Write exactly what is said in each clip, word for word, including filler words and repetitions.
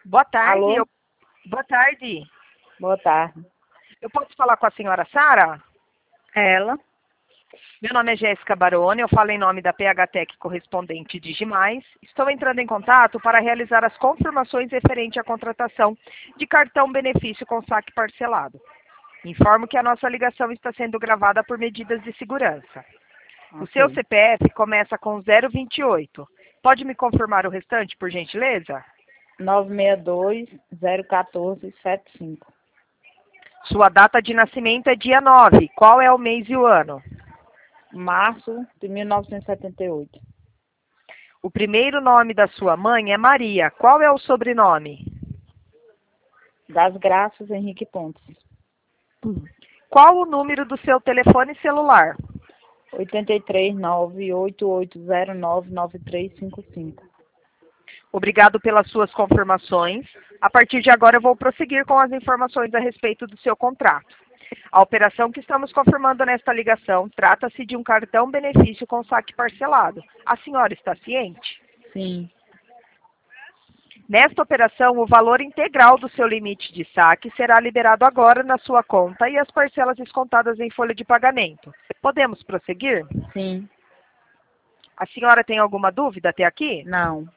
Boa tarde. Alô? Eu... Boa tarde. Boa tarde. Eu posso falar com a senhora Sara? Ela? Meu nome é Jéssica Baroni, eu falo em nome da P H Tech correspondente Digimais. Estou entrando em contato para realizar as confirmações referente à contratação de cartão benefício com saque parcelado. Informo que a nossa ligação está sendo gravada por medidas de segurança. O Ok. seu C P F começa com zero vinte e oito. Pode me confirmar o restante, por gentileza? nove seis dois, zero um quatro, sete cinco. Sua data de nascimento é dia nove. Qual é o mês e o ano? Março de mil novecentos e setenta e oito. O primeiro nome da sua mãe é Maria. Qual é o sobrenome? Das Graças, Henrique Pontes. Qual o número do seu telefone celular? oito três nove, oito oito zero nove, nove três cinco cinco. Obrigado pelas suas confirmações. A partir de agora eu vou prosseguir com as informações a respeito do seu contrato. A operação que estamos confirmando nesta ligação trata-se de um cartão benefício com saque parcelado. A senhora está ciente? Sim. Nesta operação, o valor integral do seu limite de saque será liberado agora na sua conta e as parcelas descontadas em folha de pagamento. Podemos prosseguir? Sim. A senhora tem alguma dúvida até aqui? Não.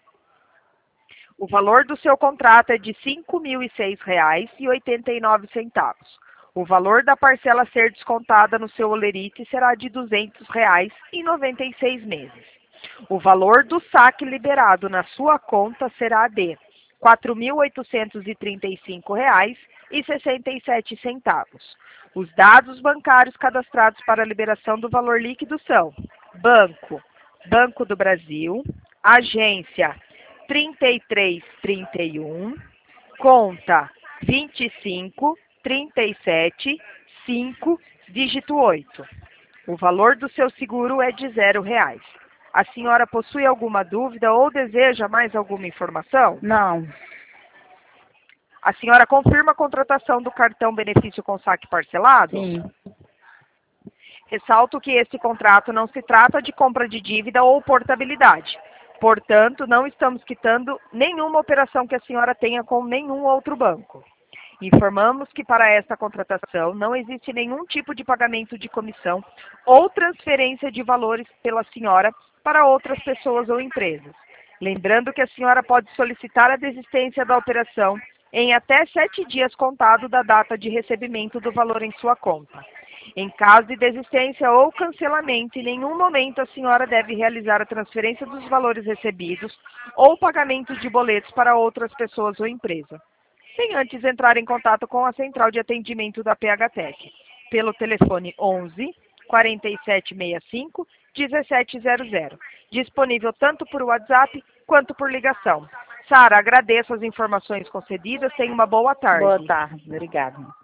O valor do seu contrato é de cinco mil e seis reais e oitenta e nove centavos. O valor da parcela a ser descontada no seu holerite será de duzentos reais em noventa e seis meses. O valor do saque liberado na sua conta será de quatro mil oitocentos e trinta e cinco reais e sessenta e sete centavos. Os dados bancários cadastrados para a liberação do valor líquido são: Banco, Banco do Brasil, agência trinta e três trinta e um, conta vinte e cinco, trinta e sete, cinco, dígito oito. O valor do seu seguro é de zero reais. A senhora possui alguma dúvida ou deseja mais alguma informação? Não. A senhora confirma a contratação do cartão benefício com saque parcelado? Sim. Ressalto que este contrato não se trata de compra de dívida ou portabilidade. Portanto, não estamos quitando nenhuma operação que a senhora tenha com nenhum outro banco. Informamos que para esta contratação não existe nenhum tipo de pagamento de comissão ou transferência de valores pela senhora para outras pessoas ou empresas. Lembrando que a senhora pode solicitar a desistência da operação em até sete dias contado da data de recebimento do valor em sua conta. Em caso de desistência ou cancelamento, em nenhum momento a senhora deve realizar a transferência dos valores recebidos ou pagamento de boletos para outras pessoas ou empresa, sem antes entrar em contato com a central de atendimento da P H Tech, pelo telefone onze, quarenta e sete sessenta e cinco, dezessete zero zero, disponível tanto por WhatsApp quanto por ligação. Sara, agradeço as informações concedidas, tenha uma boa tarde. Boa tarde. Obrigada.